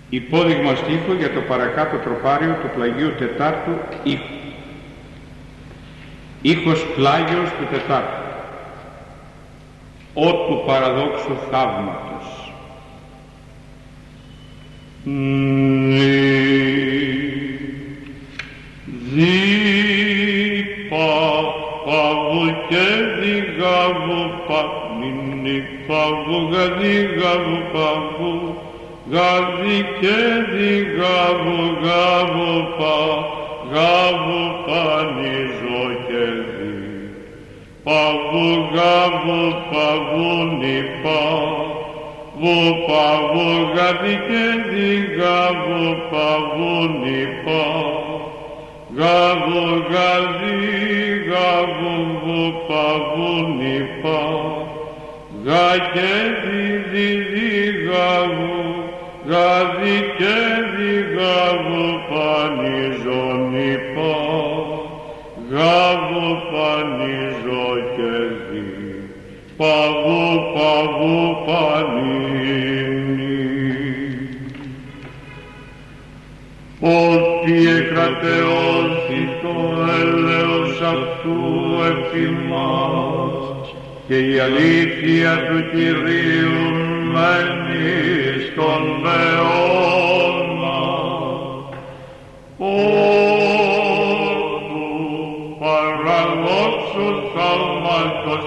Υπόδειγμα στίχο για το παρακάτω τροπάριο του πλαγίου Τετάρτου ήχου. Ήχος πλάγιος του Τετάρτου, ο του παραδόξου θαύματος. Δίπα παβου και διγαβου παμίνι παβου γαδιγαβου παβου γαδι και διγαβου γαβου πα γαβου πανιζω και δι παβου γαβου παβου νιπα βου παβου γαδι και διγαβου παβου νιπα γαβου γαδι γαβου βου παβου νιπα γα και δι γαβου γαδι και διγαβου πανιζω νιπα γαβου πανιζω και δι παβου παβου πανίνι. Ότι εκρατεώθη το έλεος αυτού εφημάς και η αλήθεια του Κυρίου μένει στον αιώνα. Ότου παραδόξου θαύματος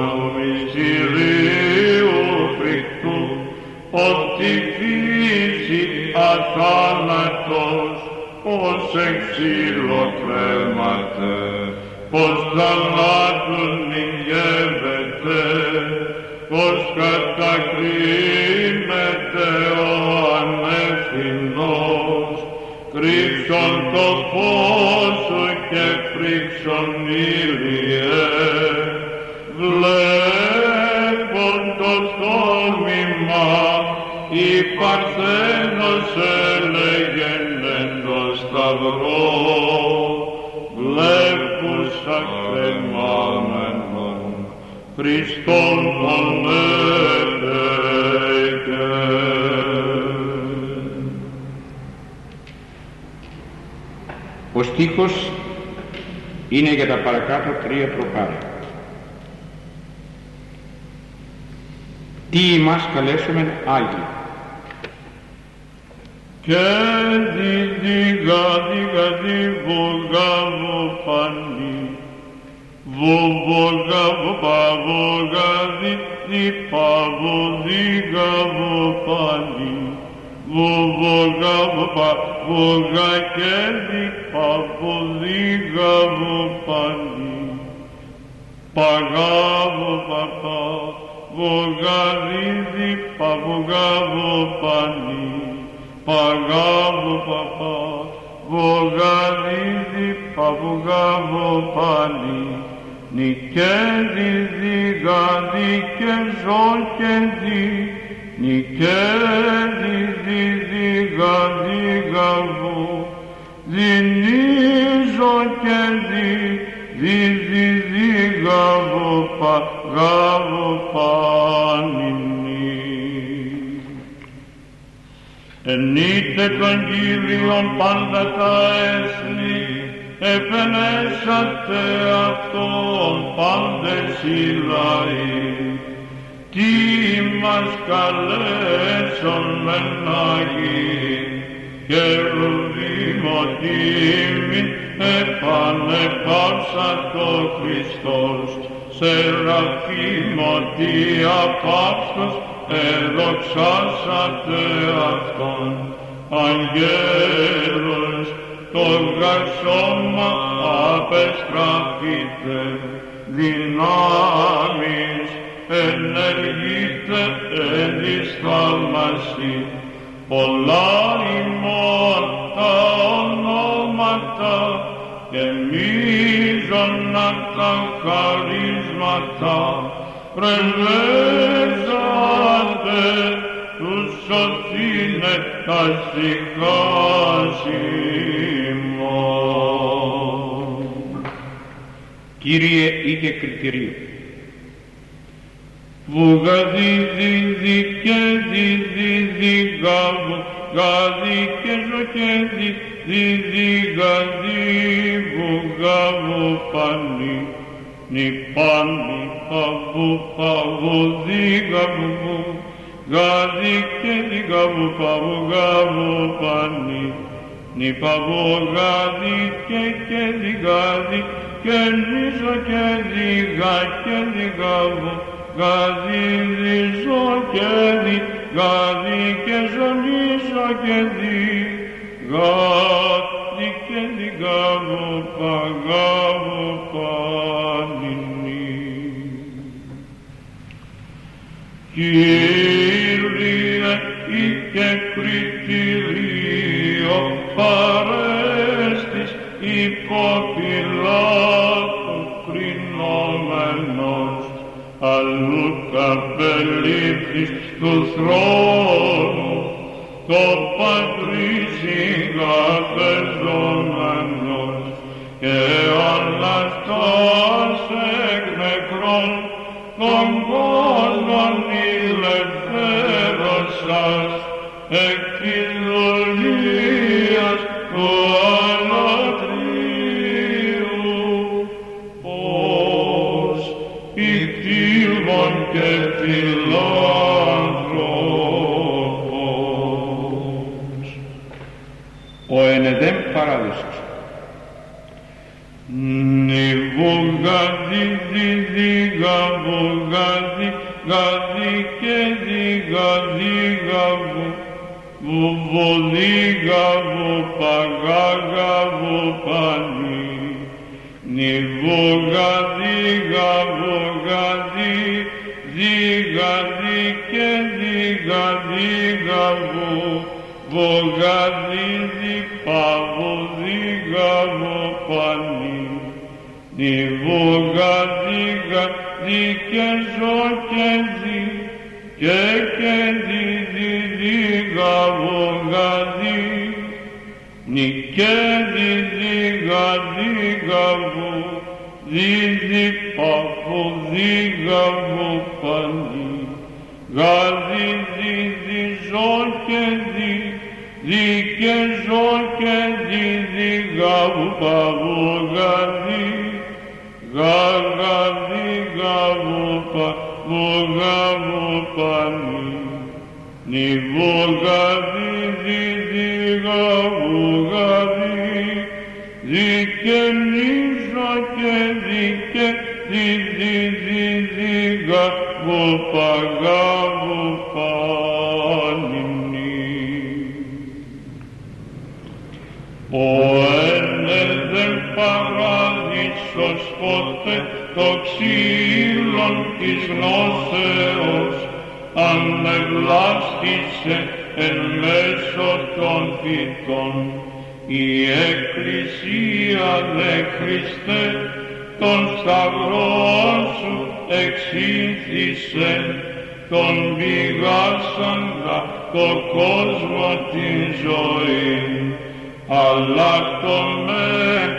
μυστηρίου φρικτού, ότι φύση αθάνατος πως εξυλοκρέματε, πως θανάτους νηγεύεται, πως κατακρίνεται ο ανευθυνός, κρύψον το φως σου και φρίξον ήλιε, βλέπον το στόμημα η Παρθένος έλεγεν εν το σταυρό, βλέπουσα κρεμάμενον Χριστόν τον έλεγε. Ο στίχος είναι για τα παρακάτω τρία τροπάρια. Τι ημάς καλέσομεν Άγιοι. Και διδιγα βογαβο πανί, βογαβο παβογα διπαβο διγαβο πανί, βογαβο παβογα και διπαβο διγαβο πανί, παγαβο παπα βογαδίδι παβογαβο πανί, παγαβο παπα βογαδίδι παβογαβο πανί, νικέδι διγαδί και ζω και δι, νικέδι διγαδί γαβο, δινίζω και δι γαβο παγαβο πανινι. Ενείτε των Κύριων πάντα τα έθνη, επενέσατε αυτόν πάντες οι λαοί. Τι μας καλέσον μεν Άγιοι, κερουβήμοτήμοι επανεπαύσατο Χριστός, σεραφήμοτι απαύστος εδοξάσατε αυτόν. Αγγέλους το γαρσόμα απεστραφείτε, δυνάμεις ενεργείτε εν της θαύμασι, πολλά ημών τα ονόματα και μείζωνα τα χαρίσματα, πρεβέζατε τους σωθήνε τα σηκάσιμον. Κύριε, είχε κριτηρίο. βουγαδίδι και δίδι γαβου, γαδί και ζω και δίδι γαδί, βουγαβου πανί, νιπάνι παβου παβου δίγαβου, γαδί και δίγαβου παβου γαβου πανί, νιπαβου γαδί και δίγαδι, και νίζο και δίγα και δίγαβου, γαδί δίζο και δίγαδι και ζωνίζο και δίγαδι και δίγαβου παγαβου πανινή. Κύριε και κριτήριο παρέστης υποπιλάτου κρινόμενος, αλλού καπελήφθης του θρόνου, το πατρίς συγκαθεζόμενος, και αναστάς εκ νεκρών των κόσμων ηλευθέρωσας, εκ της δουλείας του αλατρίου, ως κτήλων και φιλάνθρωπος. Ο ενεδέμ παράδεισος. Νιβουγαδί διδίγαβου, γαδί γαδί και διγαδίγαβου, βουδίγαβου παγάγαβου πανί, νιβουγαδίγαβου γαδί διγαδί και διγαδίγαβου, βουγαδίδι παβουδίγαβου πανί, νιβουγαδίγαδι και ζω και δι και διδίγαβου γαδί, νικέ διδίγαδίγαβου, δίδι παβουδίγαβου πανί, γαδί δίδι ζω και δι και ζω και διδίγαβου παβουγαδί, γαδίγαβου παβουγαβου πανί, νιβουγαδί διδίγαβου γαδί, δι και νίζο και δι και διδίγαβου παγαβου πανινή. Ο ενεδέμ παράδεισος ποτέ το ξύλον της γνώσεως ανεβλάστησε εν μέσω των φυτών. Η Εκκλησία δε Χριστέ τον σταυρό σου εξήνθησε, τον πηγάσαντα το κόσμο την ζωή, αλλά το με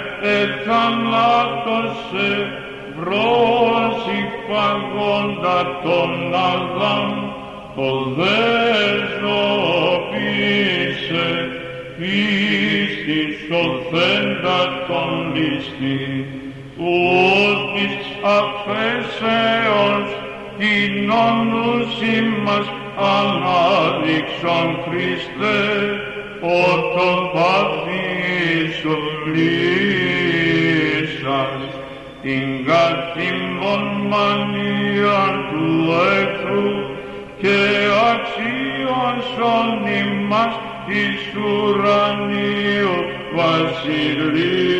εθανάτωσε βρός υπαγόντα τον Αδάμ, το δε ζωοποίησε πίστη σωθέντα τον ληστή, ούτης αφέσεως την όνουση μας ανάδειξον Χριστέ, ότον παθήσω πλήσας την καθήμων μανίαν του εχθρού και αξίωσον ημάς εις ουρανίου βασιλείου.